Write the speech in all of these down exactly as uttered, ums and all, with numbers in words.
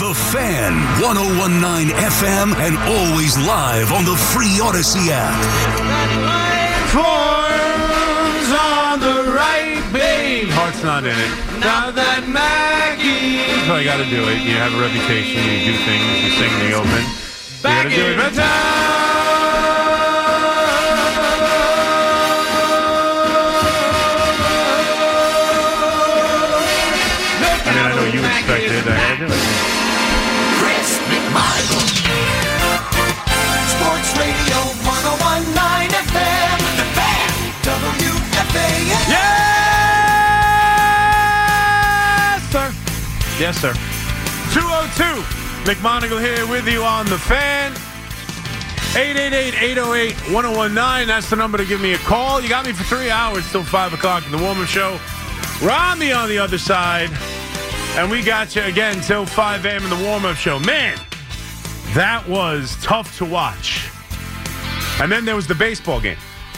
The Fan, one oh one point nine F M, and always live on the free Odyssey app. Forms on the right, babe. Heart's not in it. Now that Maggie. That's how you got to do it. You have a reputation. You do things. You sing the open. You got to do it. But I mean, I know you expected. I got to do it. Chris McMichael. Sports Radio one oh one point nine F M. The Fan. W F A N. Yes, sir. Yes, sir. two oh two. McMonagle here with you on The Fan. eight eight eight, eight oh eight, one oh one nine. That's the number to give me a call. You got me for three hours till five o'clock in the warm-up show. Rami on the other side. And we got you again till five a.m. in the warm-up show. Man, that was tough to watch. And then there was the baseball game.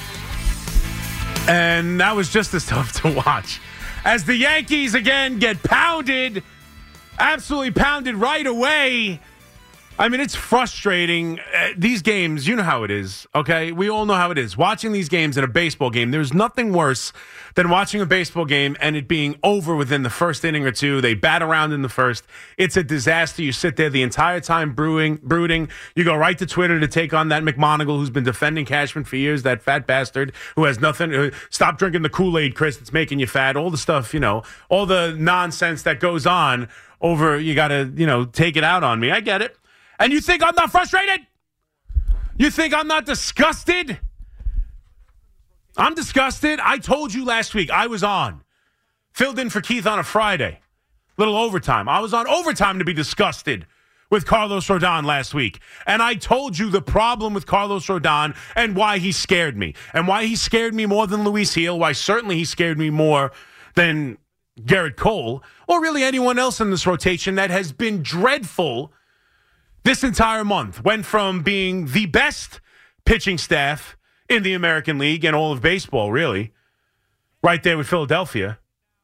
And that was just as tough to watch. As the Yankees again get pounded, absolutely pounded right away. I mean, it's frustrating. Uh, these games, you know how it is, okay? We all know how it is. Watching these games in a baseball game, there's nothing worse than watching a baseball game and it being over within the first inning or two. They bat around in the first. It's a disaster. You sit there the entire time brewing, brooding. You go right to Twitter to take on that McMonagle who's been defending Cashman for years, that fat bastard who has nothing. Uh, stop drinking the Kool-Aid, Chris. It's making you fat. All the stuff, you know, all the nonsense that goes on over, you got to, you know, take it out on me. I get it. And you think I'm not frustrated? You think I'm not disgusted? I'm disgusted. I told you last week I was on. Filled in for Keith on a Friday. Little overtime. I was on overtime to be disgusted with Carlos Rodon last week. And I told you the problem with Carlos Rodon and why he scared me. And why he scared me more than Luis Gil. Why certainly he scared me more than Garrett Cole. Or really anyone else in this rotation that has been dreadful this entire month. Went from being the best pitching staff in the American League and all of baseball, really, right there with Philadelphia,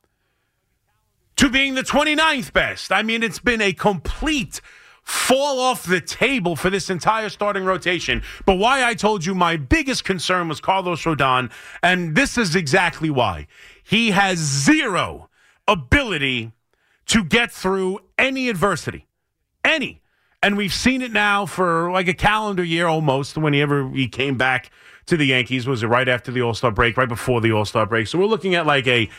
to being the twenty-ninth best. I mean, it's been a complete fall off the table for this entire starting rotation. But why I told you my biggest concern was Carlos Rodon, and this is exactly why. He has zero ability to get through any adversity. Any. And we've seen it now for like a calendar year almost. Whenever he came back to the Yankees, was it right after the All-Star break, right before the All-Star break? So we're looking at like a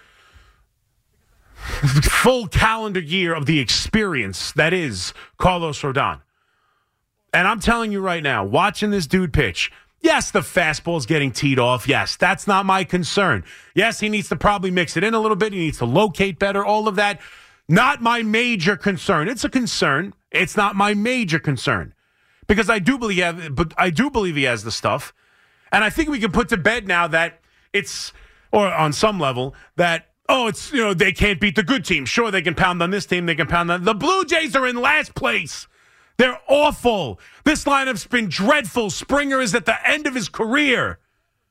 full calendar year of the experience that is Carlos Rodon. And I'm telling you right now, watching this dude pitch, yes, the fastball's getting teed off. Yes, that's not my concern. Yes, he needs to probably mix it in a little bit. He needs to locate better, all of that. Not my major concern. It's a concern. It's not my major concern because I do believe, but I do believe he has the stuff, and I think we can put to bed now that it's, or on some level that oh, it's you know they can't beat the good team. Sure, they can pound on this team. They can pound on the Blue Jays are in last place. They're awful. This lineup's been dreadful. Springer is at the end of his career,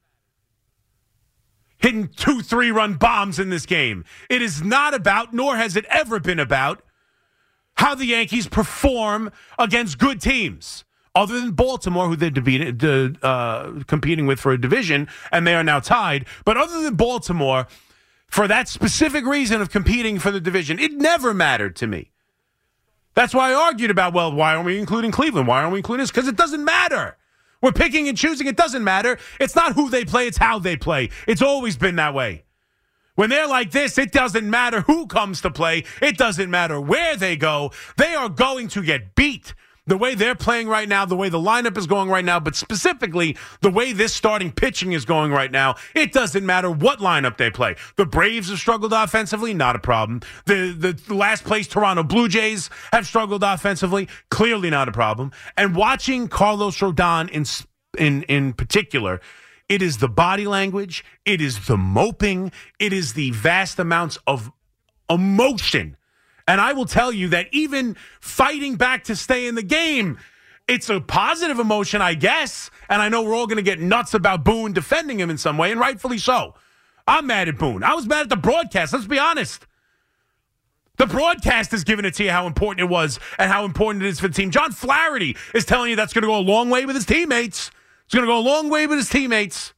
hitting two, three-run bombs in this game. It is not about, nor has it ever been about, how the Yankees perform against good teams, other than Baltimore, who they're defeated, uh, competing with for a division, and they are now tied. But other than Baltimore, for that specific reason of competing for the division, it never mattered to me. That's why I argued about, well, why aren't we including Cleveland? Why aren't we including this? Because it doesn't matter. We're picking and choosing. It doesn't matter. It's not who they play. It's how they play. It's always been that way. When they're like this, it doesn't matter who comes to play. It doesn't matter where they go. They are going to get beat. The way they're playing right now, the way the lineup is going right now, but specifically the way this starting pitching is going right now, it doesn't matter what lineup they play. The Braves have struggled offensively, not a problem. The, the last place Toronto Blue Jays have struggled offensively, clearly not a problem. And watching Carlos Rodon in in in particular, it is the body language, it is the moping, it is the vast amounts of emotion. And I will tell you that even fighting back to stay in the game, it's a positive emotion, I guess. And I know we're all going to get nuts about Boone defending him in some way, and rightfully so. I'm mad at Boone. I was mad at the broadcast. Let's be honest. The broadcast is giving it to you how important it was and how important it is for the team. John Flaherty is telling you that's going to go a long way with his teammates. It's going to go a long way with his teammates.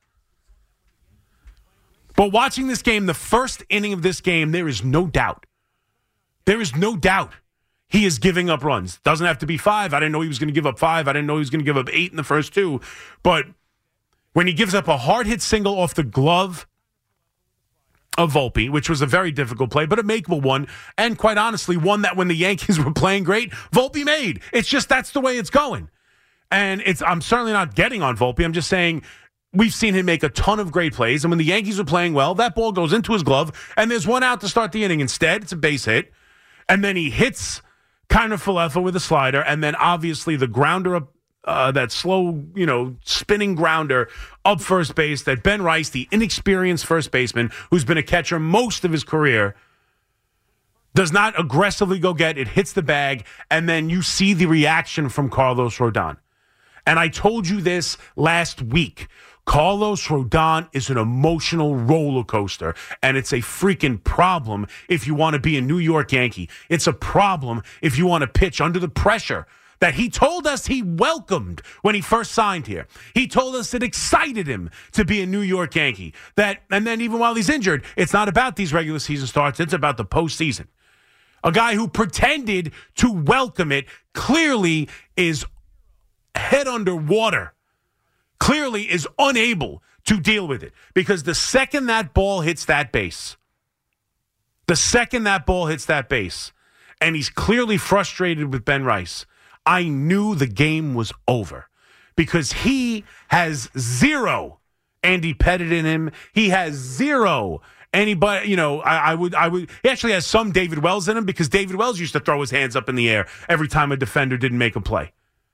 But watching this game, the first inning of this game, there is no doubt. There is no doubt he is giving up runs. Doesn't have to be five. I didn't know he was going to give up five. I didn't know he was going to give up eight in the first two. But when he gives up a hard hit single off the glove of Volpe, which was a very difficult play, but a makeable one, and quite honestly, one that when the Yankees were playing great, Volpe made. It's just that's the way it's going. And it's I'm certainly not getting on Volpe. I'm just saying we've seen him make a ton of great plays, and when the Yankees were playing well, that ball goes into his glove, and there's one out to start the inning. Instead, it's a base hit, and then he hits Kiner-Falefa with a slider, and then obviously the grounder up, uh, that slow, you know, spinning grounder up first base that Ben Rice, the inexperienced first baseman, who's been a catcher most of his career, does not aggressively go get. It hits the bag, and then you see the reaction from Carlos Rodon. And I told you this last week. Carlos Rodon is an emotional roller coaster, and it's a freaking problem if you want to be a New York Yankee. It's a problem if you want to pitch under the pressure that he told us he welcomed when he first signed here. He told us it excited him to be a New York Yankee. That, and then even while he's injured, it's not about these regular season starts. It's about the postseason. A guy who pretended to welcome it clearly is head under water. Clearly is unable to deal with it. Because the second that ball hits that base, the second that ball hits that base, and he's clearly frustrated with Ben Rice, I knew the game was over. Because he has zero Andy Pettit in him. He has zero anybody, you know, I, I would, I would, he actually has some David Wells in him because David Wells used to throw his hands up in the air every time a defender didn't make a play.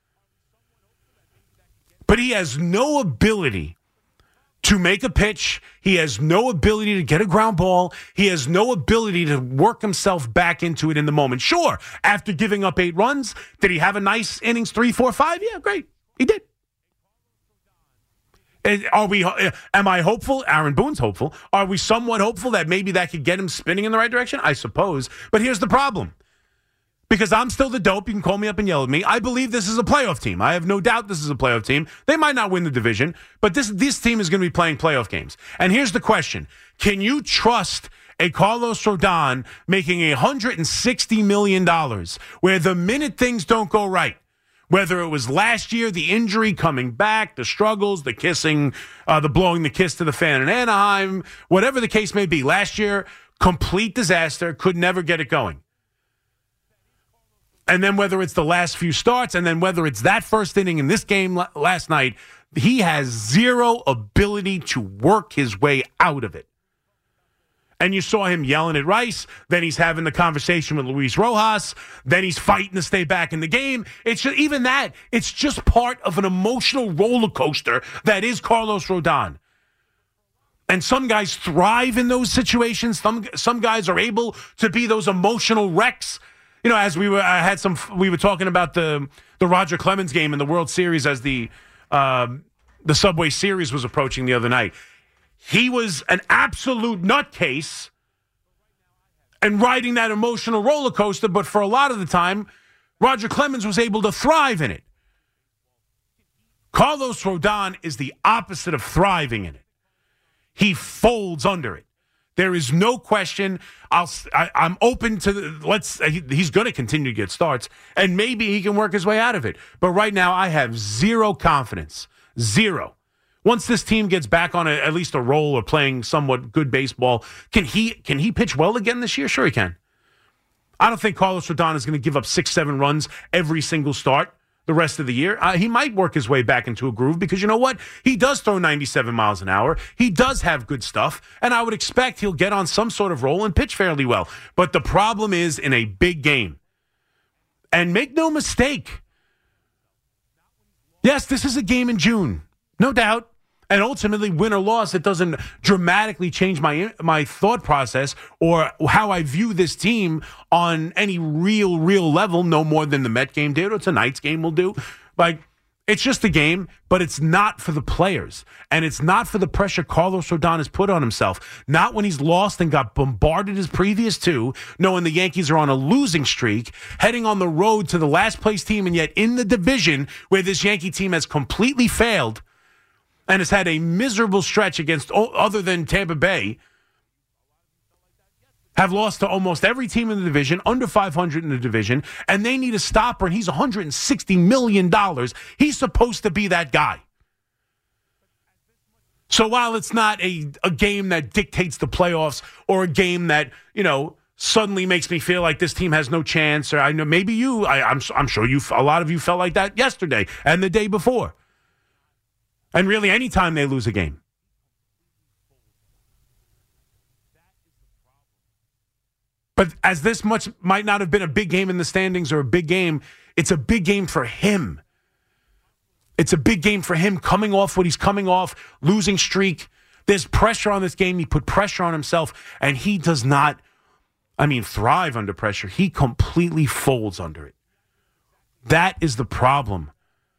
But he has no ability to make a pitch. He has no ability to get a ground ball. He has no ability to work himself back into it in the moment. Sure, after giving up eight runs, did he have a nice innings, three, four, five? Yeah, great. He did. Are we? Am I hopeful? Aaron Boone's hopeful. Are we somewhat hopeful that maybe that could get him spinning in the right direction? I suppose. But here's the problem. Because I'm still the dope. You can call me up and yell at me. I believe this is a playoff team. I have no doubt this is a playoff team. They might not win the division, but this this team is going to be playing playoff games. And here's the question. Can you trust a Carlos Rodon making one hundred sixty million dollars where the minute things don't go right, whether it was last year, the injury coming back, the struggles, the kissing, uh, the blowing the kiss to the fan in Anaheim, whatever the case may be, last year, complete disaster, could never get it going. And then whether it's the last few starts, and then whether it's that first inning in this game l- last night, he has zero ability to work his way out of it. And you saw him yelling at Rice. Then he's having the conversation with Luis Rojas. Then he's fighting to stay back in the game. It's just, even that, it's just part of an emotional roller coaster that is Carlos Rodon. And some guys thrive in those situations. Some some guys are able to be those emotional wrecks. You know, as we were, I had some, we were talking about the the Roger Clemens game in the World Series as the um, the Subway Series was approaching the other night. He was an absolute nutcase and riding that emotional roller coaster, but for a lot of the time, Roger Clemens was able to thrive in it. Carlos Rodon is the opposite of thriving in it. He folds under it. There is no question. I'll, I, I'm open to the, let's. He, he's going to continue to get starts, and maybe he can work his way out of it. But right now, I have zero confidence. Zero. Once this team gets back on a, at least a roll or playing somewhat good baseball, can he can he pitch well again this year? Sure he can. I don't think Carlos Rodon is going to give up six, seven runs every single start the rest of the year. Uh, he might work his way back into a groove because you know what? He does throw ninety-seven miles an hour. He does have good stuff, and I would expect he'll get on some sort of roll and pitch fairly well. But the problem is in a big game. And make no mistake, yes, this is a game in June, no doubt. And ultimately, win or loss, it doesn't dramatically change my my thought process or how I view this team on any real, real level, no more than the Met game did or tonight's game will do. Like, It's just a game, but it's not for the players. And it's not for the pressure Carlos Rodon has put on himself. Not when he's lost and got bombarded his previous two, knowing the Yankees are on a losing streak, heading on the road to the last place team, and yet in the division where this Yankee team has completely failed and has had a miserable stretch against other than Tampa Bay, have lost to almost every team in the division, under five hundred in the division, and they need a stopper, and he's one hundred sixty million dollars. He's supposed to be that guy. So while it's not a, a game that dictates the playoffs or a game that, you know, suddenly makes me feel like this team has no chance, or I know maybe you, I, I'm, I'm sure you, a lot of you felt like that yesterday and the day before. And really any time they lose a game. But as this much might not have been a big game in the standings or a big game, it's a big game for him. It's a big game for him coming off what he's coming off, losing streak. There's pressure on this game. He put pressure on himself, and he does not, I mean, thrive under pressure. He completely folds under it. That is the problem.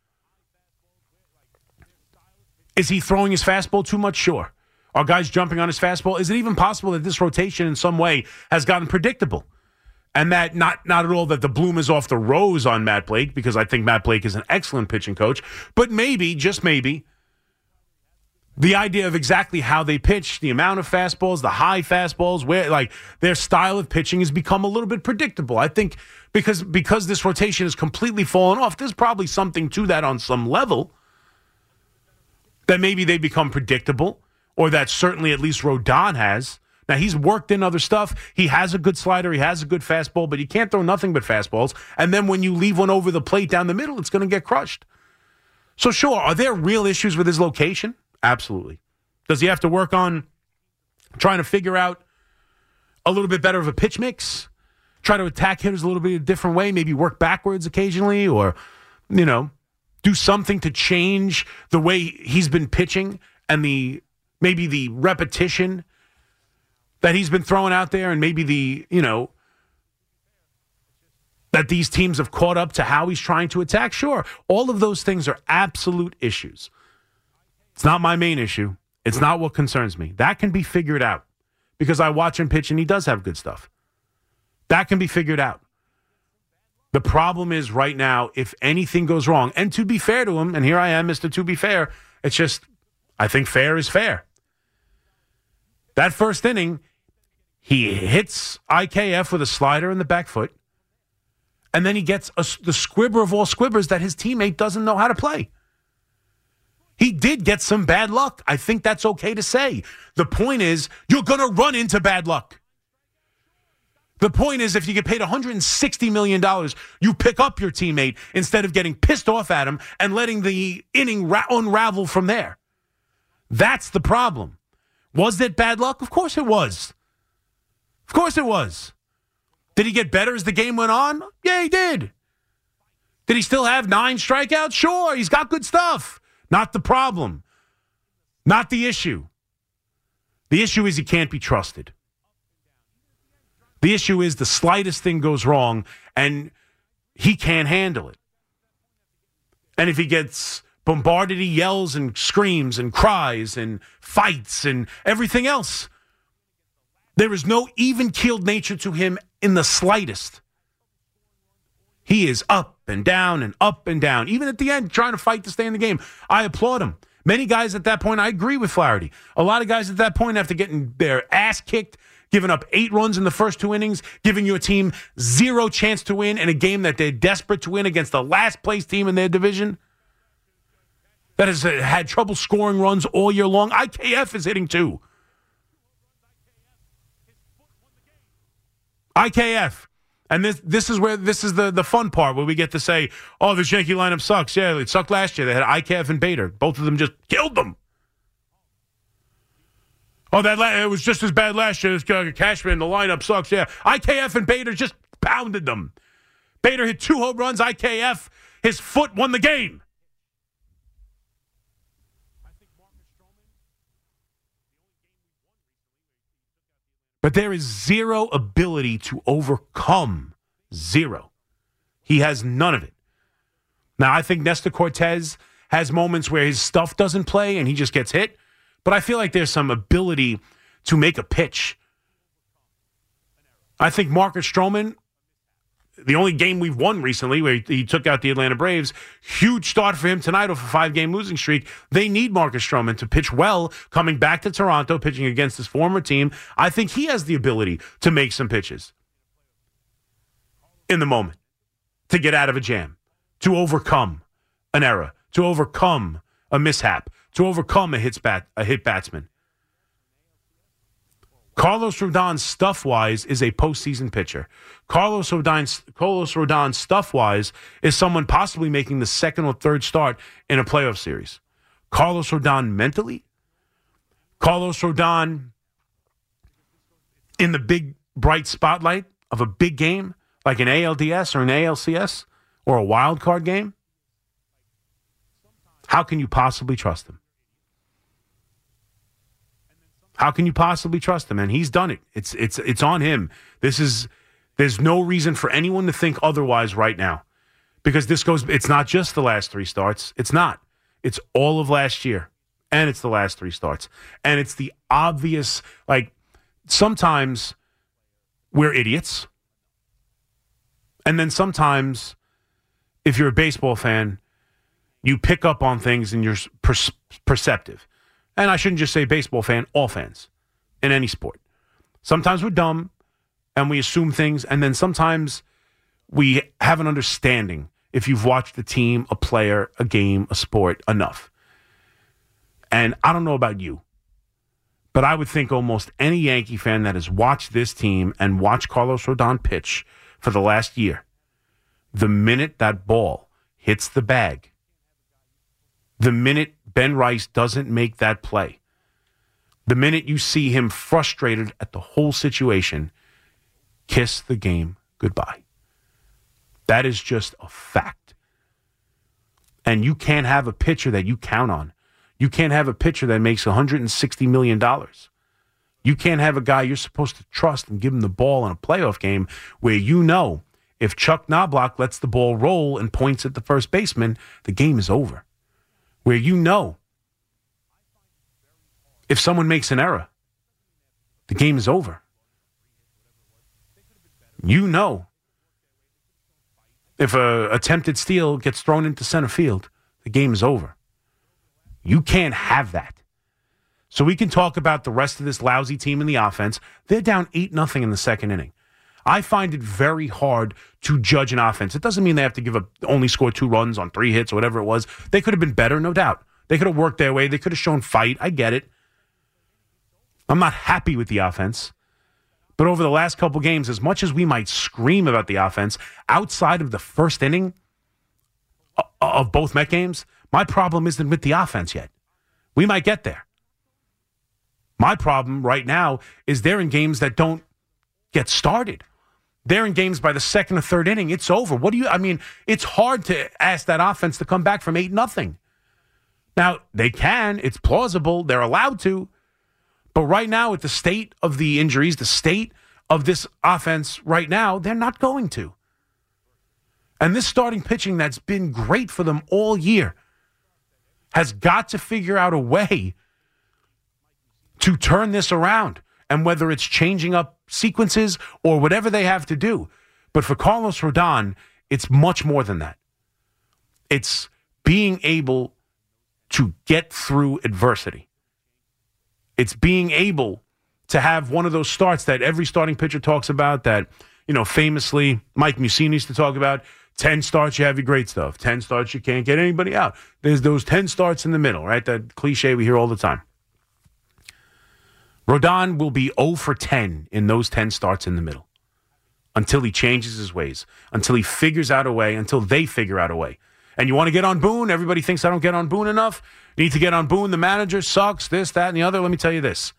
Is he throwing his fastball too much? Sure. Are guys jumping on his fastball? Is it even possible that this rotation in some way has gotten predictable? And that not, not at all that the bloom is off the rose on Matt Blake, because I think Matt Blake is an excellent pitching coach. But maybe, just maybe, the idea of exactly how they pitch, the amount of fastballs, the high fastballs, where like their style of pitching has become a little bit predictable. I think because because this rotation has completely fallen off, there's probably something to that on some level. That maybe they become predictable. Or that certainly at least Rodon has. Now, he's worked in other stuff. He has a good slider. He has a good fastball, but you can't throw nothing but fastballs. And then when you leave one over the plate down the middle, it's going to get crushed. So, sure, are there real issues with his location? Absolutely. Does he have to work on trying to figure out a little bit better of a pitch mix? Try to attack hitters a little bit a different way? Maybe work backwards occasionally? Or, you know, do something to change the way he's been pitching and the maybe the repetition that he's been throwing out there, and maybe the, you know, that these teams have caught up to how he's trying to attack. Sure, all of those things are absolute issues. It's not my main issue. It's not what concerns me. That can be figured out because I watch him pitch and he does have good stuff. That can be figured out. The problem is right now, if anything goes wrong, and to be fair to him, and here I am, Mister To Be Fair, it's just, I think fair is fair. That first inning, he hits I K F with a slider in the back foot, and then he gets a, the squibber of all squibbers that his teammate doesn't know how to play. He did get some bad luck. I think that's okay to say. The point is, you're going to run into bad luck. The point is, if you get paid one hundred sixty million dollars, you pick up your teammate instead of getting pissed off at him and letting the inning ra- unravel from there. That's the problem. Was it bad luck? Of course it was. Of course it was. Did he get better as the game went on? Yeah, he did. Did he still have nine strikeouts? Sure, he's got good stuff. Not the problem. Not the issue. The issue is he can't be trusted. The issue is the slightest thing goes wrong, and he can't handle it. And if he gets bombarded, he yells and screams and cries and fights and everything else. There is no even-keeled nature to him in the slightest. He is up and down and up and down. Even at the end, trying to fight to stay in the game. I applaud him. Many guys at that point, I agree with Flaherty. A lot of guys at that point, after getting their ass kicked, giving up eight runs in the first two innings, giving your team zero chance to win in a game that they're desperate to win against the last-place team in their division, that has had trouble scoring runs all year long. I K F is hitting too. I K F. And this this is where this is the, the fun part where we get to say, oh, this Yankee lineup sucks. Yeah, it sucked last year. They had I K F and Bader. Both of them just killed them. Oh, that la- it was just as bad last year. This uh, Cashman, the lineup sucks. Yeah, I K F and Bader just pounded them. Bader hit two home runs. I K F, his foot won the game. But there is zero ability to overcome. Zero. He has none of it. Now, I think Nestor Cortez has moments where his stuff doesn't play and he just gets hit. But I feel like there's some ability to make a pitch. I think Marcus Stroman, the only game we've won recently where he took out the Atlanta Braves, huge start for him tonight off a five-game losing streak. They need Marcus Stroman to pitch well, coming back to Toronto, pitching against his former team. I think he has the ability to make some pitches in the moment, to get out of a jam, to overcome an error, to overcome a mishap, to overcome a hit, bat, a hit batsman. Carlos Rodon, stuff-wise, is a postseason pitcher. Carlos Rodon, Carlos Rodon, stuff-wise, is someone possibly making the second or third start in a playoff series. Carlos Rodon, mentally, Carlos Rodon, in the big, bright spotlight of a big game, like an A L D S or an A L C S or a wild card game, how can you possibly trust him? How can you possibly trust him? And he's done it. It's it's it's on him. This is there's no reason for anyone to think otherwise right now. Because this goes it's not just the last three starts. It's not. It's all of last year. And it's the last three starts. And it's the obvious, like, sometimes we're idiots. And then sometimes, if you're a baseball fan, you pick up on things and you're per- perceptive. And I shouldn't just say baseball fan, all fans in any sport. Sometimes we're dumb and we assume things, and then sometimes we have an understanding if you've watched a team, a player, a game, a sport enough. And I don't know about you, but I would think almost any Yankee fan that has watched this team and watched Carlos Rodon pitch for the last year, the minute that ball hits the bag, the minute Ben Rice doesn't make that play, the minute you see him frustrated at the whole situation, kiss the game goodbye. That is just a fact. And you can't have a pitcher that you count on. You can't have a pitcher that makes one hundred sixty million dollars. You can't have a guy you're supposed to trust and give him the ball in a playoff game where you know if Chuck Knobloch lets the ball roll and points at the first baseman, the game is over. Where you know if someone makes an error, the game is over. You know if a attempted steal gets thrown into center field, the game is over. You can't have that. So we can talk about the rest of this lousy team in the offense. They're down eight nothing in the second inning. I find it very hard to judge an offense. It doesn't mean they have to give up, only score two runs on three hits or whatever it was. They could have been better, no doubt. They could have worked their way. They could have shown fight. I get it. I'm not happy with the offense. But over the last couple games, as much as we might scream about the offense, outside of the first inning of both Met games, my problem isn't with the offense yet. We might get there. My problem right now is they're in games that don't get started. They're in games by the second or third inning. It's over. What do you, I mean, it's hard to ask that offense to come back from eight nothing. Now, they can. It's plausible. They're allowed to. But right now, with the state of the injuries, the state of this offense right now, they're not going to. And this starting pitching that's been great for them all year has got to figure out a way to turn this around. And whether it's changing up sequences or whatever they have to do. But for Carlos Rodon, it's much more than that. It's being able to get through adversity. It's being able to have one of those starts that every starting pitcher talks about that, you know, famously Mike Mussina used to talk about. ten starts, you have your great stuff. ten starts, you can't get anybody out. There's those ten starts in the middle, right? That cliche we hear all the time. Rodon will be zero for ten in those ten starts in the middle until he changes his ways, until he figures out a way, until they figure out a way. And you want to get on Boone? Everybody thinks I don't get on Boone enough. You need to get on Boone. The manager sucks, this, that, and the other. Let me tell you this.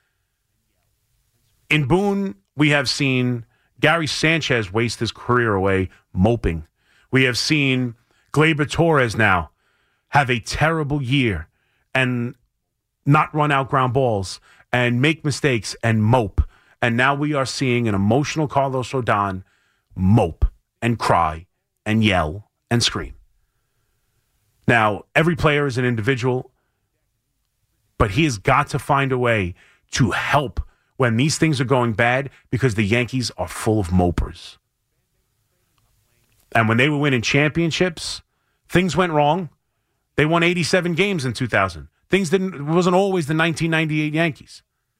In Boone, we have seen Gary Sanchez waste his career away moping. We have seen Gleyber Torres now have a terrible year and not run out ground balls and make mistakes and mope. And now we are seeing an emotional Carlos Rodon mope and cry and yell and scream. Now, every player is an individual, but he has got to find a way to help when these things are going bad because the Yankees are full of mopers. And when they were winning championships, things went wrong. They won eighty-seven games in two thousand. Things didn't, it wasn't always the nineteen ninety-eight Yankees.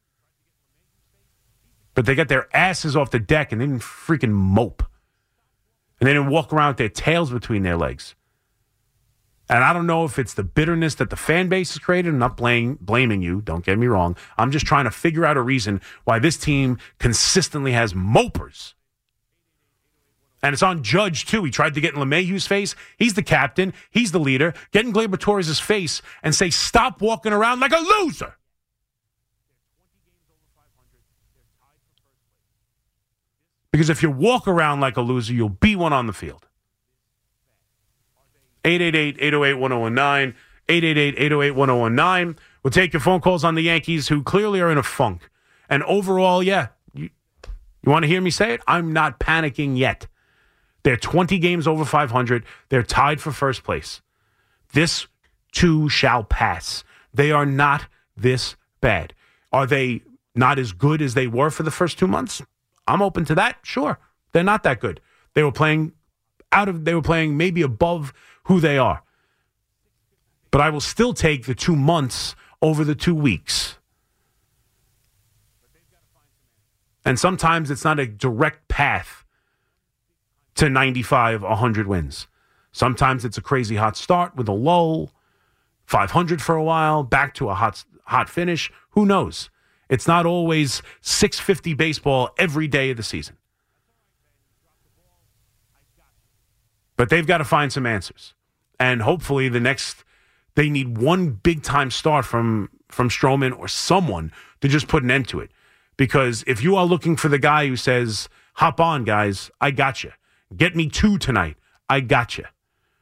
But they got their asses off the deck and they didn't freaking mope. And they didn't walk around with their tails between their legs. And I don't know if it's the bitterness that the fan base has created. I'm not blaming, blaming you. Don't get me wrong. I'm just trying to figure out a reason why this team consistently has mopers. And it's on Judge, too. He tried to get in LeMahieu's face. He's the captain. He's the leader. Get in Gleyber Torres' face and say, stop walking around like a loser. Because if you walk around like a loser, you'll be one on the field. eight eight eight, eight oh eight, one oh one nine. eight eight eight, eight oh eight, one oh one nine. We'll take your phone calls on the Yankees, who clearly are in a funk. And overall, yeah, you, you want to hear me say it? I'm not panicking yet. They're twenty games over five hundred. They're tied for first place. This too shall pass. They are not this bad. Are they not as good as they were for the first two months? I'm open to that. Sure. They're not that good. They were playing out of, they were playing maybe above who they are. But I will still take the two months over the two weeks. And sometimes it's not a direct path to ninety-five, one hundred wins. Sometimes it's a crazy hot start with a lull, five hundred for a while, back to a hot hot finish. Who knows? It's not always six fifty baseball every day of the season. But they've got to find some answers. And hopefully the next, they need one big-time start from, from Stroman or someone to just put an end to it. Because if you are looking for the guy who says, hop on, guys, I got you. Get me two tonight. I got you.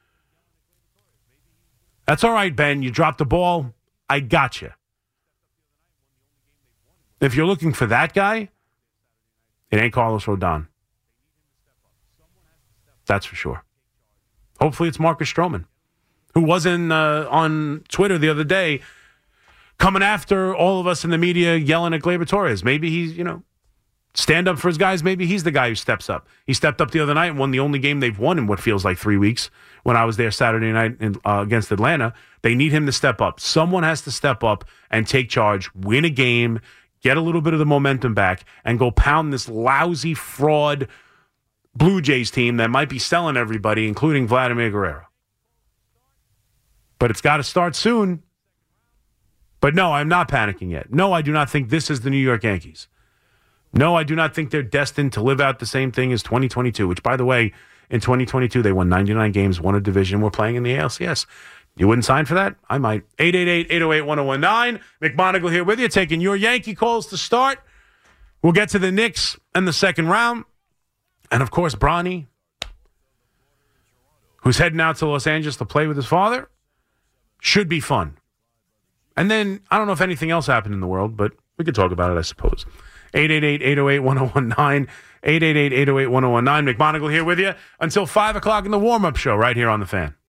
That's all right, Ben. You dropped the ball. I got you. If you're looking for that guy, it ain't Carlos Rodon. That's for sure. Hopefully it's Marcus Stroman, who was in, uh, on Twitter the other day coming after all of us in the media yelling at Gleyber Torres. Maybe he's, you know, stand up for his guys. Maybe he's the guy who steps up. He stepped up the other night and won the only game they've won in what feels like three weeks when I was there Saturday night in, uh, against Atlanta. They need him to step up. Someone has to step up and take charge, win a game, get a little bit of the momentum back, and go pound this lousy fraud Blue Jays team that might be selling everybody, including Vladimir Guerrero. But it's got to start soon. But no, I'm not panicking yet. No, I do not think this is the New York Yankees. No, I do not think they're destined to live out the same thing as twenty twenty-two, which, by the way, in twenty twenty-two, they won ninety-nine games, won a division. We're playing in the A L C S. You wouldn't sign for that? I might. eight eight eight, eight oh eight, one oh one nine. McMonagle here with you, taking your Yankee calls to start. We'll get to the Knicks in the second round. And, of course, Bronny, who's heading out to Los Angeles to play with his father. Should be fun. And then, I don't know if anything else happened in the world, but we could talk about it, I suppose. eight eight eight, eight oh eight, one oh one nine. eight eight eight, eight oh eight, one oh one nine. McMonagle here with you until five o'clock in the warm-up show right here on The Fan.